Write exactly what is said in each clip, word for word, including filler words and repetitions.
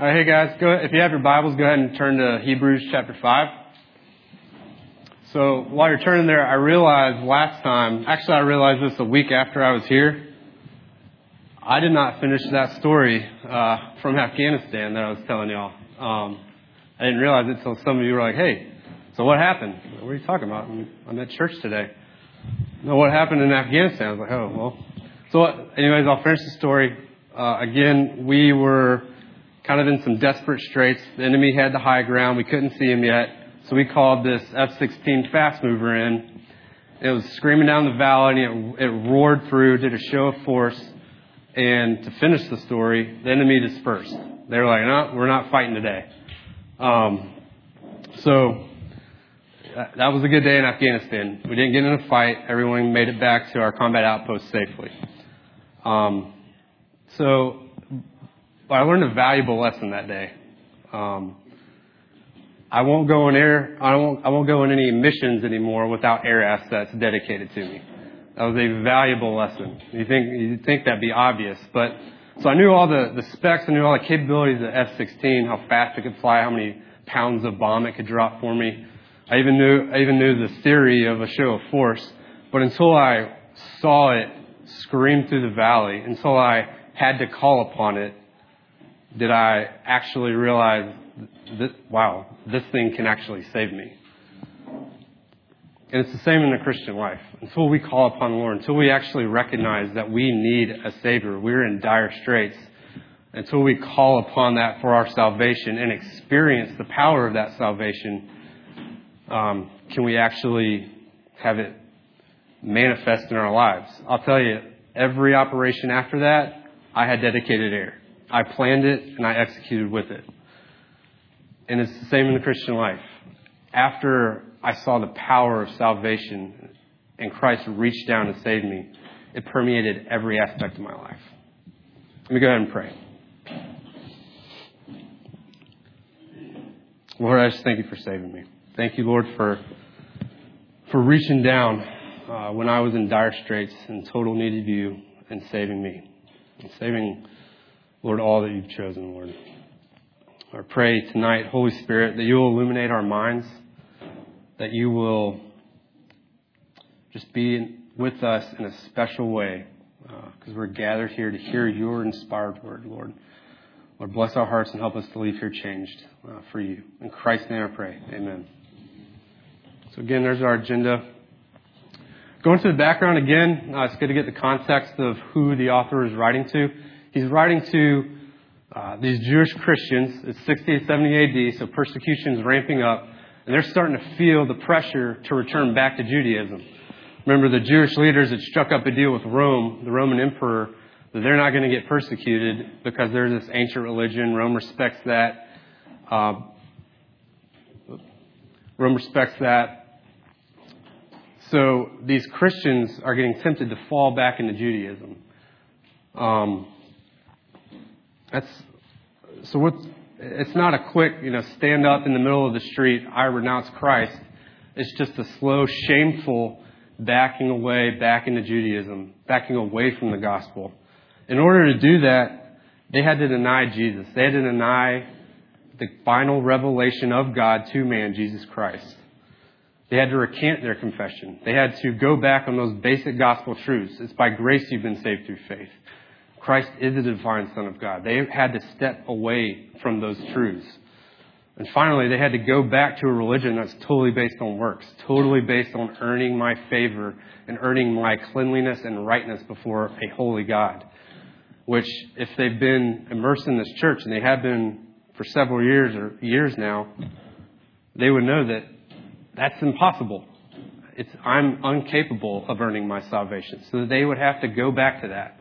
All right, hey guys, go if you have your Bibles, go ahead and turn to Hebrews chapter five. So while you're turning there, I realized last time, actually I realized this a week after I was here, I did not finish that story uh, from Afghanistan that I was telling y'all. Um, I didn't realize it until some of you were like, hey, so what happened? What are you talking about? I'm at church today. No, what happened in Afghanistan? I was like, oh, well. So anyways, I'll finish the story. Uh, again, we were kind of in some desperate straits. The enemy had the high ground. We couldn't see him yet. So we called this F sixteen fast mover in. It was screaming down the valley, and it, it roared through, did a show of force. And to finish the story, the enemy dispersed. They were like, no, we're not fighting today. Um, so that was a good day in Afghanistan. We didn't get in a fight. Everyone made it back to our combat outpost safely. Um, so I learned a valuable lesson that day. Um, I won't go in air. I won't. I won't go in any missions anymore without air assets dedicated to me. That was a valuable lesson. You think you think that'd be obvious, but so I knew all the, the specs. I knew all the capabilities of the F sixteen, how fast it could fly, how many pounds of bomb it could drop for me. I even knew I even knew the theory of a show of force. But until I saw it scream through the valley, until I had to call upon it, did I actually realize that, wow, this thing can actually save me. And it's the same in the Christian life. Until we call upon the Lord, until we actually recognize that we need a Savior, we're in dire straits, until we call upon that for our salvation and experience the power of that salvation, um, can we actually have it manifest in our lives? I'll tell you, every operation after that, I had dedicated air. I planned it and I executed with it. And it's the same in the Christian life. After I saw the power of salvation and Christ reached down to save me, it permeated every aspect of my life. Let me go ahead and pray. Lord, I just thank you for saving me. Thank you, Lord, for for reaching down uh, when I was in dire straits and total need of you and saving me. And saving, Lord, all that you've chosen, Lord. I pray tonight, Holy Spirit, that you will illuminate our minds, that you will just be with us in a special way, because uh, we're gathered here to hear your inspired word, Lord. Lord, bless our hearts and help us to leave here changed uh, for you. In Christ's name I pray. Amen. So again, there's our agenda. Going to the background again, uh, it's good to get the context of who the author is writing to. He's writing to uh, these Jewish Christians. It's sixty to seventy A D, so persecution is ramping up. And they're starting to feel the pressure to return back to Judaism. Remember, the Jewish leaders had struck up a deal with Rome, the Roman emperor, that they're not going to get persecuted because there's this ancient religion. Rome respects that. Uh, Rome respects that. So these Christians are getting tempted to fall back into Judaism. Um, that's so what. It's not a quick, you know, stand up in the middle of the street, I renounce Christ. It's just a slow, shameful backing away, back into Judaism, backing away from the gospel. In order to do that, they had to deny Jesus. They had to deny the final revelation of God to man, Jesus Christ. They had to recant their confession. They had to go back on those basic gospel truths. It's by grace you've been saved through faith. Christ is the divine Son of God. They had to step away from those truths. And finally, they had to go back to a religion that's totally based on works, totally based on earning my favor and earning my cleanliness and rightness before a holy God. Which, if they've been immersed in this church, and they have been for several years or years now, they would know that that's impossible. It's, I'm incapable of earning my salvation. So they would have to go back to that.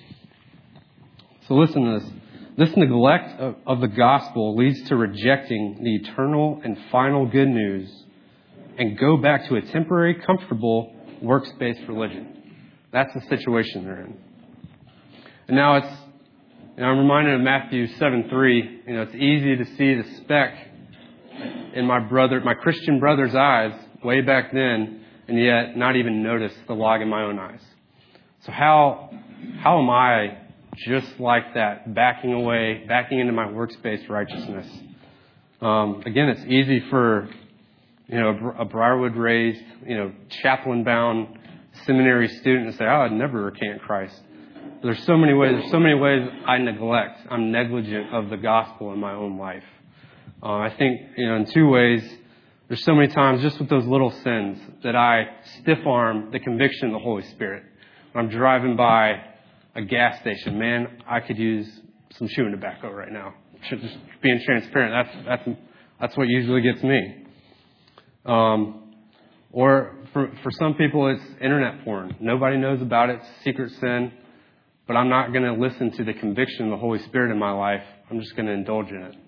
So listen to this. This neglect of, of the gospel leads to rejecting the eternal and final good news and go back to a temporary, comfortable, works-based religion. That's the situation they're in. And now it's, you know, I'm reminded of Matthew seven three. You know, it's easy to see the speck in my brother, my Christian brother's eyes way back then, and yet not even notice the log in my own eyes. So how, how am I just like that, backing away, backing into my works-based righteousness. Um, again, it's easy for, you know, a Briarwood-raised, you know, chaplain-bound seminary student to say, oh, I'd never recant Christ. But there's so many ways, there's so many ways I neglect, I'm negligent of the gospel in my own life. Uh, I think, you know, in two ways, there's so many times just with those little sins that I stiff-arm the conviction of the Holy Spirit. When I'm driving by a gas station, man, I could use some chewing tobacco right now. Just being transparent, that's that's that's what usually gets me. Um, or for for some people, it's internet porn. Nobody knows about it. It's a secret sin, but I'm not going to listen to the conviction of the Holy Spirit in my life. I'm just going to indulge in it.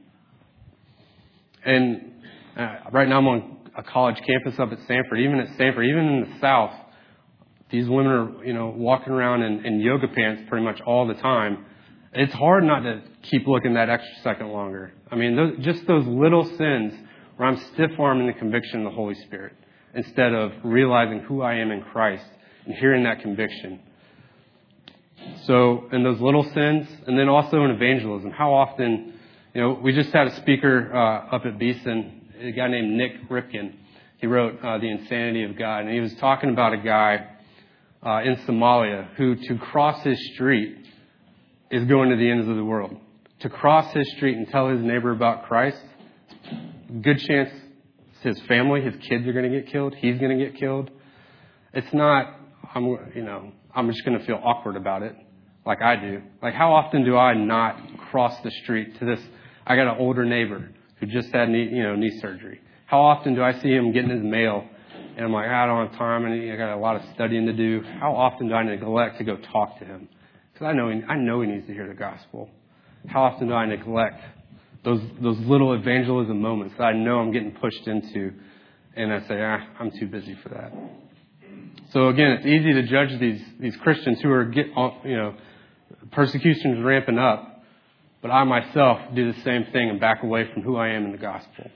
And uh, right now, I'm on a college campus up at Stanford. Even at Stanford, even in the South, these women are, you know, walking around in, in yoga pants pretty much all the time. It's hard not to keep looking that extra second longer. I mean, those, just those little sins where I'm stiff-arming the conviction of the Holy Spirit instead of realizing who I am in Christ and hearing that conviction. So, in those little sins, and then also in evangelism, how often, you know, we just had a speaker uh, up at Beeson, a guy named Nick Ripken. He wrote uh, The Insanity of God, and he was talking about a guy uh, in Somalia who, to cross his street, is going to the ends of the world. To cross his street and tell his neighbor about Christ, good chance his family, his kids are going to get killed. He's going to get killed. It's not, I'm, you know, I'm just going to feel awkward about it like I do. Like, how often do I not cross the street to this? I got an older neighbor who just had knee, you know, knee surgery. How often do I see him getting his mail and I'm like, I don't have time and I got a lot of studying to do. How often do I neglect to go talk to him? Because I know he, I know he needs to hear the gospel. How often do I neglect those those little evangelism moments that I know I'm getting pushed into, and I say, ah, I'm too busy for that. So again, it's easy to judge these these Christians who are get you know persecutions ramping up, but I myself do the same thing and back away from who I am in the gospel.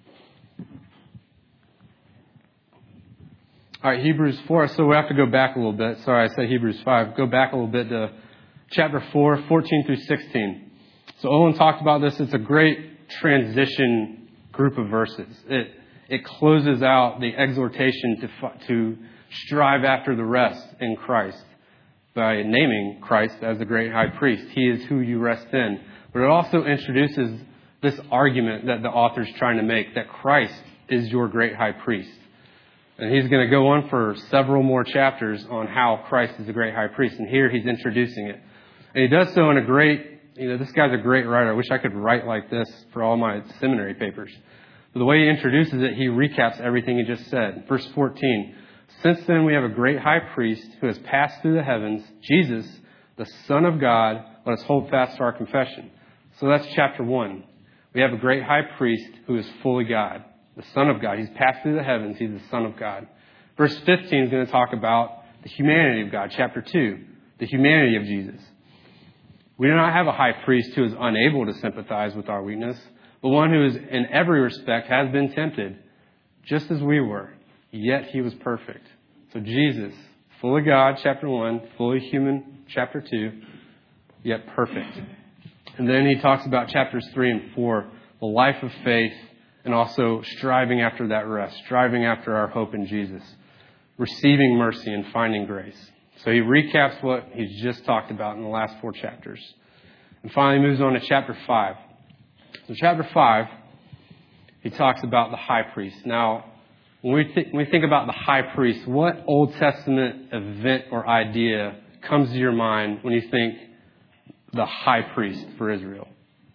All right, Hebrews four. So we have to go back a little bit. Sorry, I said Hebrews five. Go back a little bit to chapter four, fourteen through sixteen. So Owen talked about this. It's a great transition group of verses. It it closes out the exhortation to to strive after the rest in Christ by naming Christ as the great high priest. He is who you rest in. But it also introduces this argument that the author's trying to make, that Christ is your great high priest. And he's going to go on for several more chapters on how Christ is the great high priest. And here he's introducing it. And he does so in a great, you know, this guy's a great writer. I wish I could write like this for all my seminary papers. But the way he introduces it, he recaps everything he just said. Verse fourteen, since then we have a great high priest who has passed through the heavens, Jesus, the Son of God. Let us hold fast to our confession. So that's chapter one. We have a great high priest who is fully God, the Son of God. He's passed through the heavens. He's the Son of God. Verse fifteen is going to talk about the humanity of God. Chapter two, the humanity of Jesus. We do not have a high priest who is unable to sympathize with our weakness, but one who is in every respect has been tempted, just as we were, yet he was perfect. So Jesus, fully God, chapter one, fully human, chapter two, yet perfect. And then he talks about chapters three and four, the life of faith, and also striving after that rest, striving after our hope in Jesus, receiving mercy and finding grace. So he recaps what he's just talked about in the last four chapters. And finally moves on to chapter five. So chapter five, he talks about the high priest. Now, when we, th- when we think about the high priest, what Old Testament event or idea comes to your mind when you think the high priest for Israel?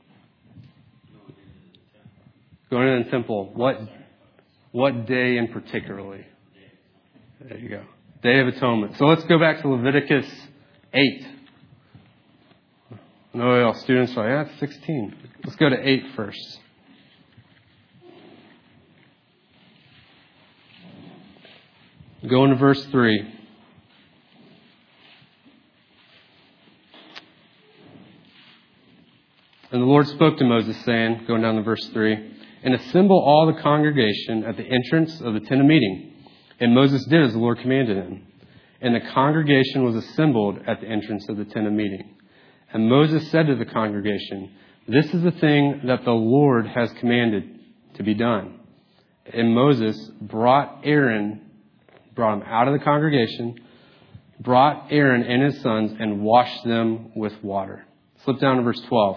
Going into the temple. What, what day in particularly? There you go. Day of Atonement. So let's go back to Leviticus eight. I know all students are like, yeah, it's sixteen. Let's go to eight first. Go into verse three. And the Lord spoke to Moses, saying, going down to verse three, and assemble all the congregation at the entrance of the tent of meeting. And Moses did as the Lord commanded him. And the congregation was assembled at the entrance of the tent of meeting. And Moses said to the congregation, "This is the thing that the Lord has commanded to be done." And Moses brought Aaron, brought him out of the congregation, brought Aaron and his sons and washed them with water. Flip down to verse twelve.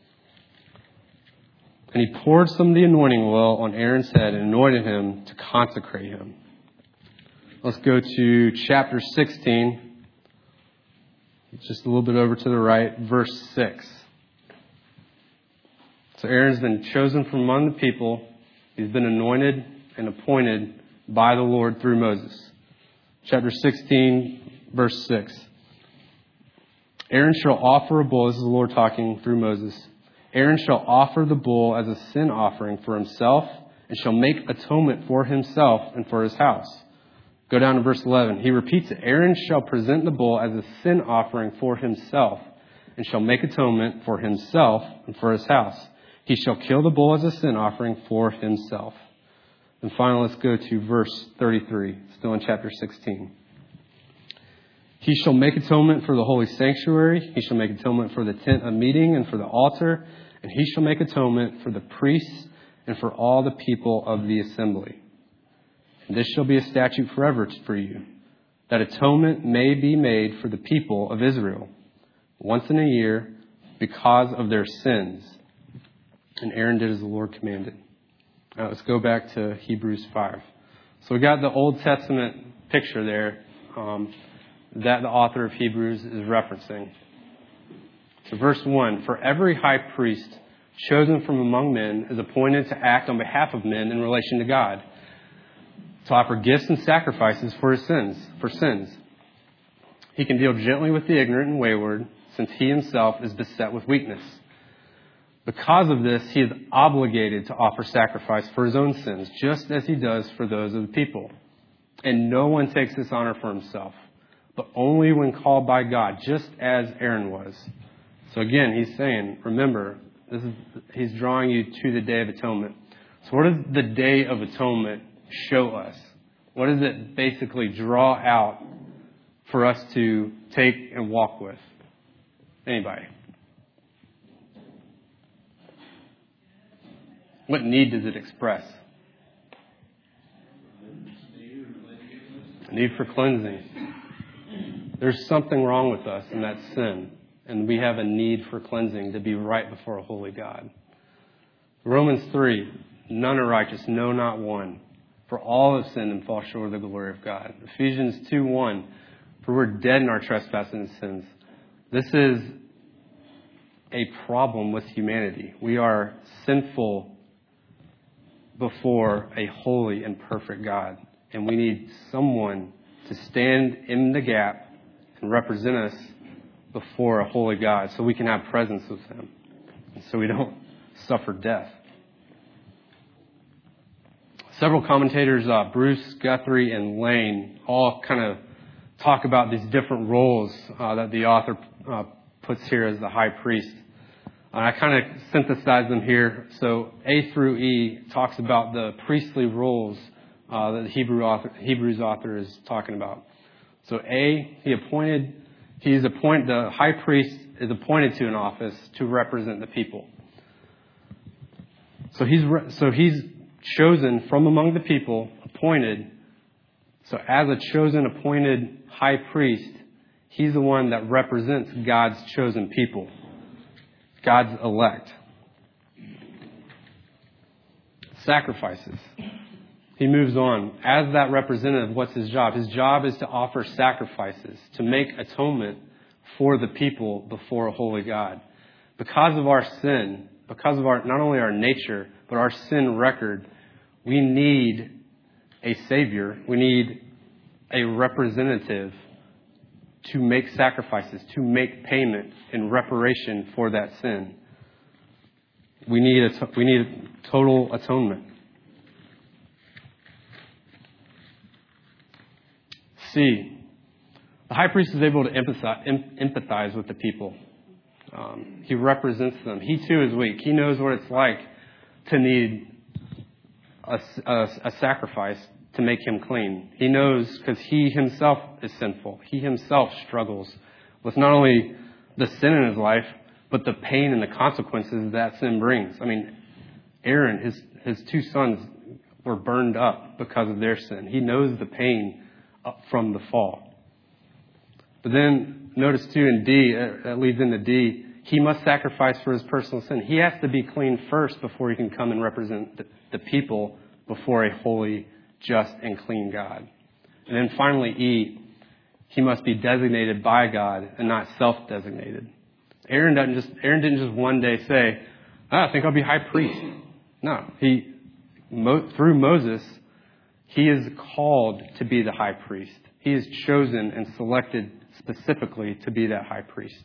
And he poured some of the anointing oil on Aaron's head and anointed him to consecrate him. Let's go to chapter sixteen. Just a little bit over to the right, verse six. So Aaron's been chosen from among the people. He's been anointed and appointed by the Lord through Moses. Chapter sixteen, verse six. Aaron shall offer a bull. This is the Lord talking through Moses. Aaron shall offer the bull as a sin offering for himself and shall make atonement for himself and for his house. Go down to verse eleven. He repeats it. Aaron shall present the bull as a sin offering for himself and shall make atonement for himself and for his house. He shall kill the bull as a sin offering for himself. And finally, let's go to verse thirty-three, still in chapter sixteen. He shall make atonement for the holy sanctuary. He shall make atonement for the tent of meeting and for the altar. And he shall make atonement for the priests and for all the people of the assembly. And this shall be a statute forever for you, that atonement may be made for the people of Israel once in a year because of their sins. And Aaron did as the Lord commanded. Now let's go back to Hebrews five. So we got the Old Testament picture there um, that the author of Hebrews is referencing. So verse one, for every high priest chosen from among men is appointed to act on behalf of men in relation to God, to offer gifts and sacrifices for his sins, for sins. He can deal gently with the ignorant and wayward, since he himself is beset with weakness. Because of this, he is obligated to offer sacrifice for his own sins, just as he does for those of the people. And no one takes this honor for himself, but only when called by God, just as Aaron was. So again, he's saying, remember, this is he's drawing you to the Day of Atonement. So what does the Day of Atonement show us? What does it basically draw out for us to take and walk with? Anybody? What need does it express? A need for cleansing. There's something wrong with us, and that's sin. And we have a need for cleansing to be right before a holy God. Romans three, none are righteous, no, not one. For all have sinned and fall short of the glory of God. Ephesians two one, for we're dead in our trespasses and sins. This is a problem with humanity. We are sinful before a holy and perfect God. And we need someone to stand in the gap and represent us before a holy God so we can have presence with him and so we don't suffer death. Several commentators, uh, Bruce, Guthrie, and Lane, all kind of talk about these different roles uh, that the author uh, puts here as the high priest. Uh, I kind of synthesized them here. So A through E talks about the priestly roles uh, that the Hebrew author, Hebrews author is talking about. So A, he appointed, he's appointed, the high priest is appointed to an office to represent the people. So he's so he's chosen from among the people, appointed. So as a chosen, appointed high priest, he's the one that represents God's chosen people, God's elect. Sacrifices. He moves on. As that representative, what's his job? His job is to offer sacrifices, to make atonement for the people before a holy God. Because of our sin, because of our not only our nature, but our sin record, we need a Savior. We need a representative to make sacrifices, to make payment in reparation for that sin. We need a, we need total atonement. C, the high priest is able to empathize, empathize with the people. Um, he represents them. He too is weak. He knows what it's like to need a, a, a sacrifice to make him clean. He knows because he himself is sinful. He himself struggles with not only the sin in his life, but the pain and the consequences that sin brings. I mean, Aaron, his, his two sons were burned up because of their sin. He knows the pain from the fall. But then notice too in D, that leads into D, he must sacrifice for his personal sin. He has to be clean first before he can come and represent the, the people before a holy, just, and clean God. And then finally E, he must be designated by God and not self-designated. Aaron doesn't just Aaron didn't just one day say, oh, I think I'll be high priest. No, he Mo, through Moses, he is called to be the high priest. He is chosen and selected specifically to be that high priest.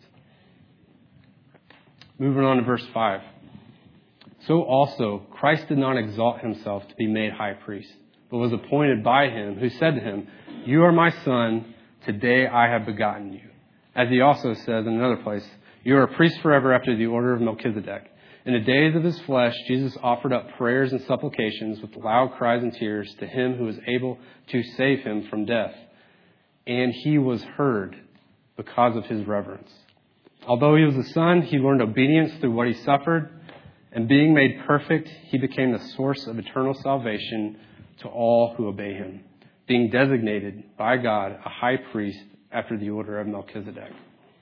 Moving on to verse five. So also, Christ did not exalt himself to be made high priest, but was appointed by him, who said to him, you are my son, today I have begotten you. As he also says in another place, you are a priest forever after the order of Melchizedek. In the days of his flesh, Jesus offered up prayers and supplications with loud cries and tears to him who was able to save him from death. And he was heard because of his reverence. Although he was a son, he learned obedience through what he suffered. And being made perfect, he became the source of eternal salvation to all who obey him, being designated by God a high priest after the order of Melchizedek.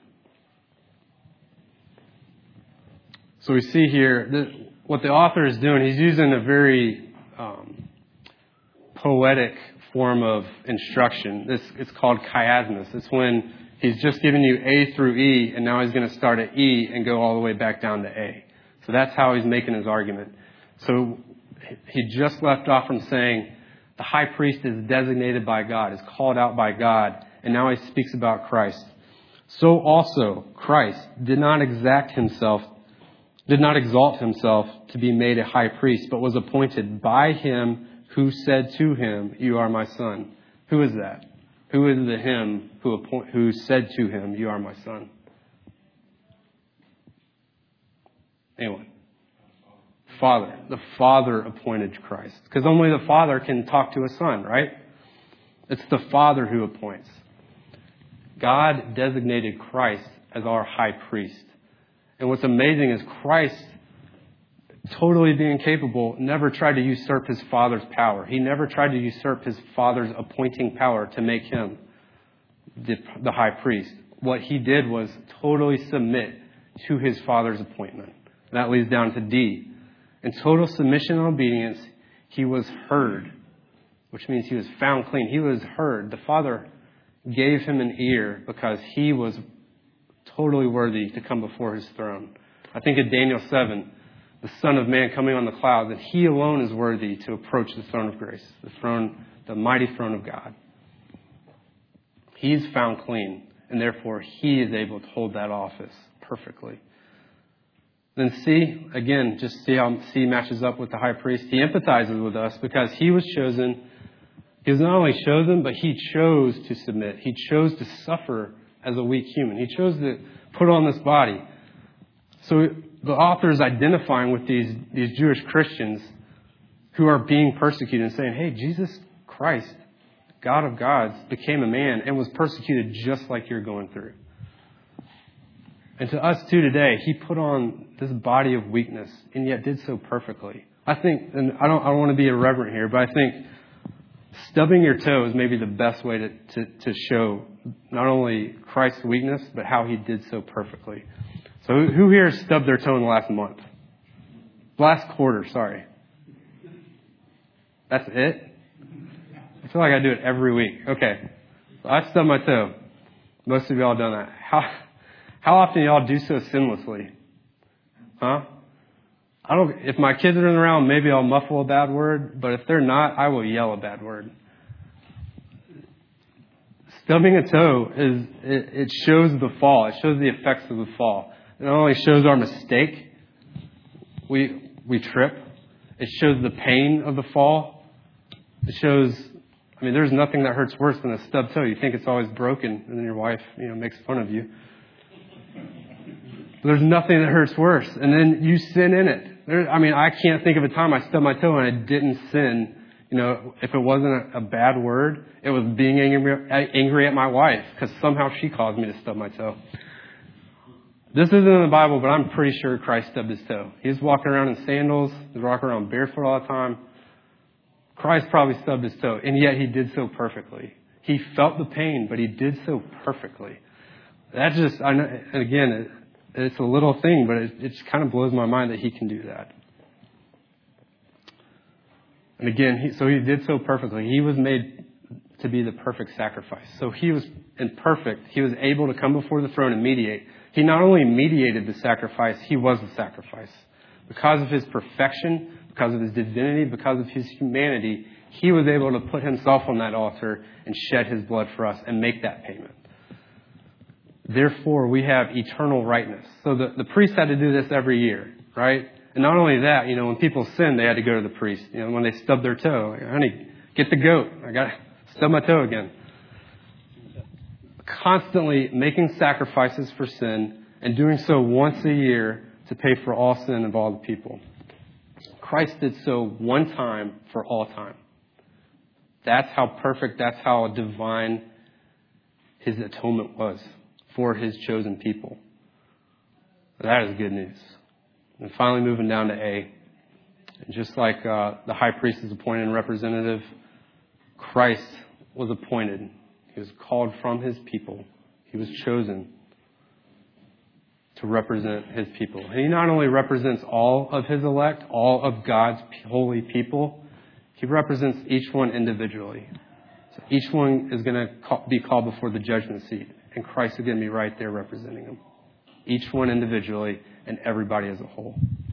So we see here that what the author is doing, he's using a very um, poetic form of instruction. This it's called chiasmus. It's when he's just given you A through E, and now he's going to start at E and go all the way back down to A. So that's how he's making his argument. So he just left off from saying the high priest is designated by God, is called out by God, and now he speaks about Christ. So also Christ did not exact himself did not exalt himself to be made a high priest, but was appointed by him who said to him, you are my son. Who is that? Who is the him who, appoint, who said to him, you are my son? Anyone? Father. The Father appointed Christ. Because only the Father can talk to a son, right? It's the Father who appoints. God designated Christ as our high priest. And what's amazing is Christ, totally being capable, never tried to usurp his Father's power. He never tried to usurp his Father's appointing power to make him the, the high priest. What he did was totally submit to his Father's appointment. And that leads down to D. In total submission and obedience, he was heard, which means he was found clean. He was heard. The Father gave him an ear because he was totally worthy to come before his throne. I think in Daniel seven, the Son of Man coming on the clouds, that he alone is worthy to approach the throne of grace, the throne, the mighty throne of God. He's found clean, and therefore he is able to hold that office perfectly. Then C, again, just see how C matches up with the high priest. He empathizes with us because he was chosen. He was not only chosen, but he chose to submit. He chose to suffer as a weak human. He chose to put on this body. So the author is identifying with these, these Jewish Christians who are being persecuted and saying, hey, Jesus Christ, God of gods, became a man and was persecuted just like you're going through. And to us too today, he put on this body of weakness and yet did so perfectly. I think, and I don't, I don't want to be irreverent here, but I think stubbing your toe is maybe the best way to, to, to show not only Christ's weakness, but how he did so perfectly. So who here has stubbed their toe in the last month? Last quarter, sorry. That's it? I feel like I do it every week. Okay. So I stubbed my toe. Most of y'all have done that. How how often y'all do so sinlessly? Huh? I don't. If my kids are around, maybe I'll muffle a bad word. But if they're not, I will yell a bad word. Stubbing a toe is it, it shows the fall. It shows the effects of the fall. It not only shows our mistake, we we trip. It shows the pain of the fall. It shows. I mean, there's nothing that hurts worse than a stubbed toe. You think it's always broken, and then your wife, you know, makes fun of you. There's nothing that hurts worse, and then you sin in it. There, I mean, I can't think of a time I stubbed my toe and I didn't sin. You know, if it wasn't a, a bad word, it was being angry, angry at my wife because somehow she caused me to stub my toe. This isn't in the Bible, but I'm pretty sure Christ stubbed his toe. He was walking around in sandals. He was walking around barefoot all the time. Christ probably stubbed his toe, and yet he did so perfectly. He felt the pain, but he did so perfectly. That just, I know, again, it, it's a little thing, but it, it just kind of blows my mind that he can do that. And again, he, so he did so perfectly. He was made to be the perfect sacrifice. So he was imperfect. He was able to come before the throne and mediate. He not only mediated the sacrifice, he was the sacrifice. Because of his perfection, because of his divinity, because of his humanity, he was able to put himself on that altar and shed his blood for us and make that payment. Therefore, we have eternal rightness. So the, the priest had to do this every year, right? And not only that, you know, when people sinned, they had to go to the priest. You know, when they stubbed their toe, like, honey, get the goat. I got to stub my toe again. Constantly making sacrifices for sin and doing so once a year to pay for all sin of all the people. Christ did so one time for all time. That's how perfect, that's how divine his atonement was for his chosen people. That is good news. And finally moving down to A. And just like uh, the high priest is appointed and representative, Christ was appointed. He was called from his people. He was chosen to represent his people. And he not only represents all of his elect, all of God's holy people, he represents each one individually. So each one is going to be called before the judgment seat. And Christ is going to be right there representing them. Each one individually and everybody as a whole.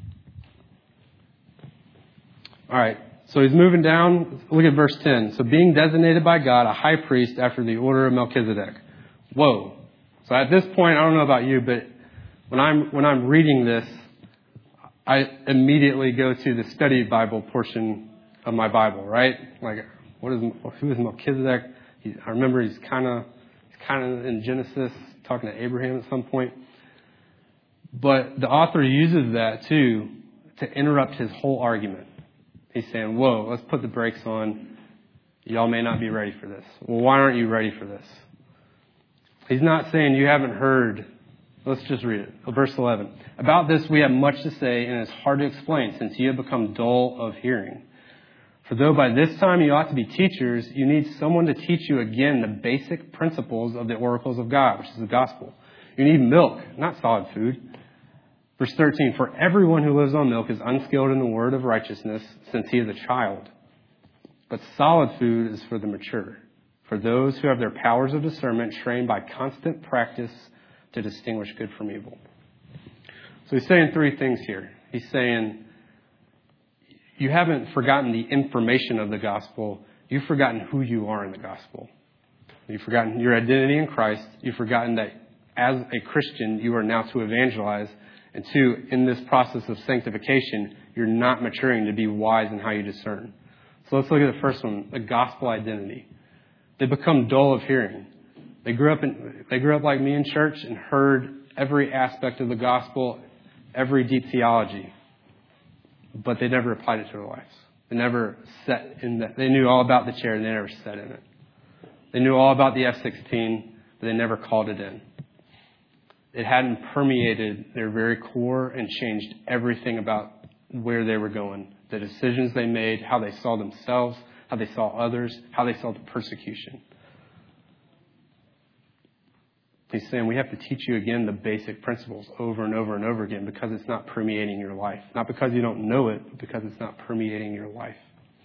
All right. So he's moving down. Look at verse ten. So being designated by God a high priest after the order of Melchizedek. Whoa. So at this point, I don't know about you, but when I'm when I'm reading this, I immediately go to the study Bible portion of my Bible, right? Like, what is who is Melchizedek? He, I remember he's kind of he's kind of in Genesis talking to Abraham at some point. But the author uses that too to interrupt his whole argument. He's saying, whoa, let's put the brakes on. Y'all may not be ready for this. Well, why aren't you ready for this? He's not saying you haven't heard. Let's just read it. Verse eleven. About this we have much to say, and it's hard to explain, since you have become dull of hearing. For though by this time you ought to be teachers, you need someone to teach you again the basic principles of the oracles of God, which is the gospel. You need milk, not solid food. Verse thirteen, for everyone who lives on milk is unskilled in the word of righteousness, since he is a child. But solid food is for the mature, for those who have their powers of discernment trained by constant practice to distinguish good from evil. So he's saying three things here. He's saying, you haven't forgotten the information of the gospel. You've forgotten who you are in the gospel. You've forgotten your identity in Christ. You've forgotten that as a Christian, you are now to evangelize. And two, in this process of sanctification, you're not maturing to be wise in how you discern. So let's look at the first one, the gospel identity. They become dull of hearing. They grew up in, they grew up like me in church and heard every aspect of the gospel, every deep theology, but they never applied it to their lives. They never sat in that. They knew all about the chair and they never sat in it. They knew all about the F sixteen, but they never called it in. It hadn't permeated their very core and changed everything about where they were going, the decisions they made, how they saw themselves, how they saw others, how they saw the persecution. He's saying we have to teach you again the basic principles over and over and over again because it's not permeating your life. Not because you don't know it, but because it's not permeating your life.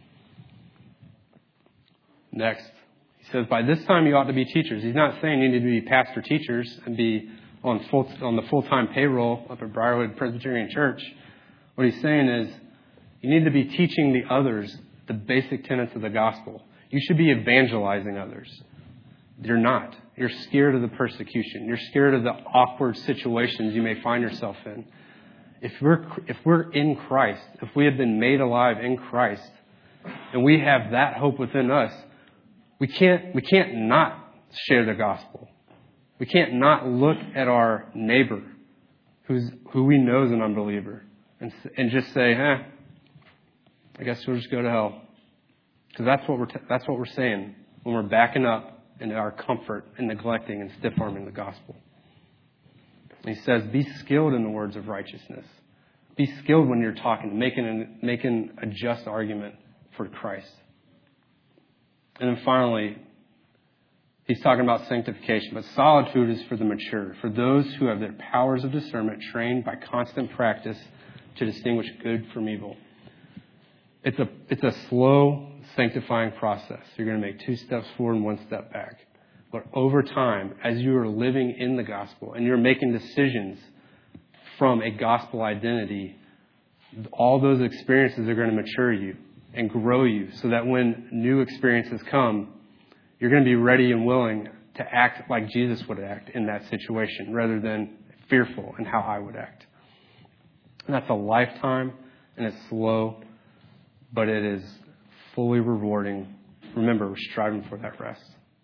Next, he says, by this time you ought to be teachers. He's not saying you need to be pastor teachers and be on full on the full-time payroll up at Briarwood Presbyterian Church. What he's saying is you need to be teaching the others the basic tenets of the gospel. You should be evangelizing others. You're not. You're scared of the persecution. You're scared of the awkward situations you may find yourself in. If we're if we're in Christ, if we have been made alive in Christ, and we have that hope within us, we can't we can't not share the gospel. We can't not look at our neighbor, who's who we know is an unbeliever, and and just say, "Eh, I guess we'll just go to hell," because that's what we're t- that's what we're saying when we're backing up into our comfort and neglecting and stiff arming the gospel. He says, be skilled in the words of righteousness. Be skilled when you're talking, making, an, making a just argument for Christ. And then finally, he's talking about sanctification. But solid food is for the mature, for those who have their powers of discernment trained by constant practice to distinguish good from evil. It's a, it's a slow, sanctifying process. You're going to make two steps forward and one step back. But over time, as you are living in the gospel and you're making decisions from a gospel identity, all those experiences are going to mature you and grow you so that when new experiences come, you're going to be ready and willing to act like Jesus would act in that situation rather than fearful in how I would act. And that's a lifetime, and it's slow, but it is fully rewarding. Remember, we're striving for that rest.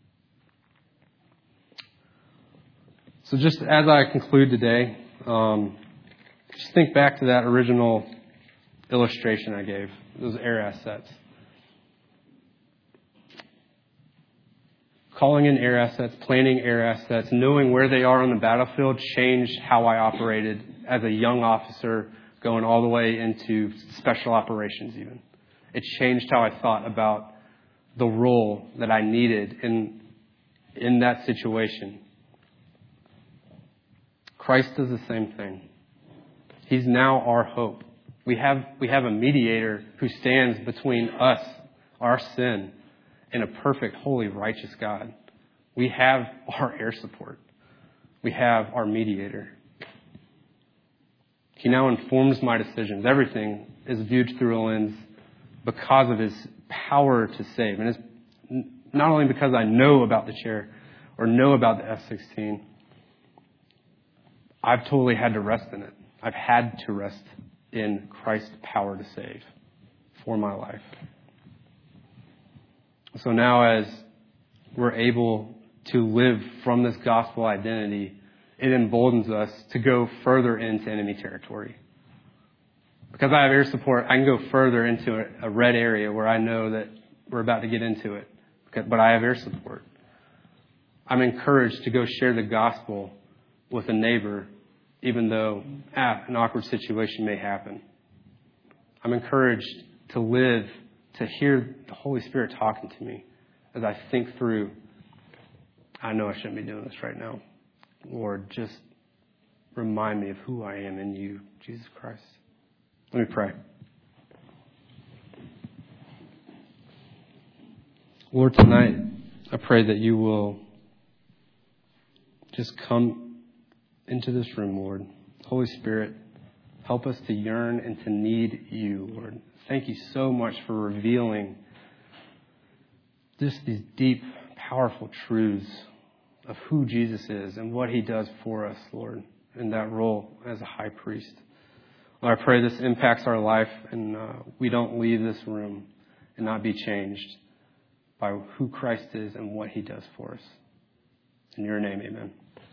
So just as I conclude today, um, just think back to that original illustration I gave, those air assets. Calling in air assets, planning air assets, knowing where they are on the battlefield changed how I operated as a young officer going all the way into special operations even. It changed how I thought about the role that I needed in, in that situation. Christ does the same thing. He's now our hope. We have, we have a mediator who stands between us, our sin, and a perfect, holy, righteous God. We have our air support. We have our mediator. He now informs my decisions. Everything is viewed through a lens because of his power to save. And it's not only because I know about the chair or know about the F sixteen, I've totally had to rest in it. I've had to rest in Christ's power to save for my life. So now as we're able to live from this gospel identity, it emboldens us to go further into enemy territory. Because I have air support, I can go further into a, a red area where I know that we're about to get into it. But I have air support. I'm encouraged to go share the gospel with a neighbor, even though ah, an awkward situation may happen. I'm encouraged to live, to hear the Holy Spirit talking to me as I think through, I know I shouldn't be doing this right now. Lord, just remind me of who I am in you, Jesus Christ. Let me pray. Lord, tonight, I pray that you will just come into this room, Lord. Holy Spirit, help us to yearn and to need you, Lord. Thank you so much for revealing just these deep, powerful truths of who Jesus is and what he does for us, Lord, in that role as a high priest. Lord, I pray this impacts our life and uh, we don't leave this room and not be changed by who Christ is and what he does for us. In your name, amen.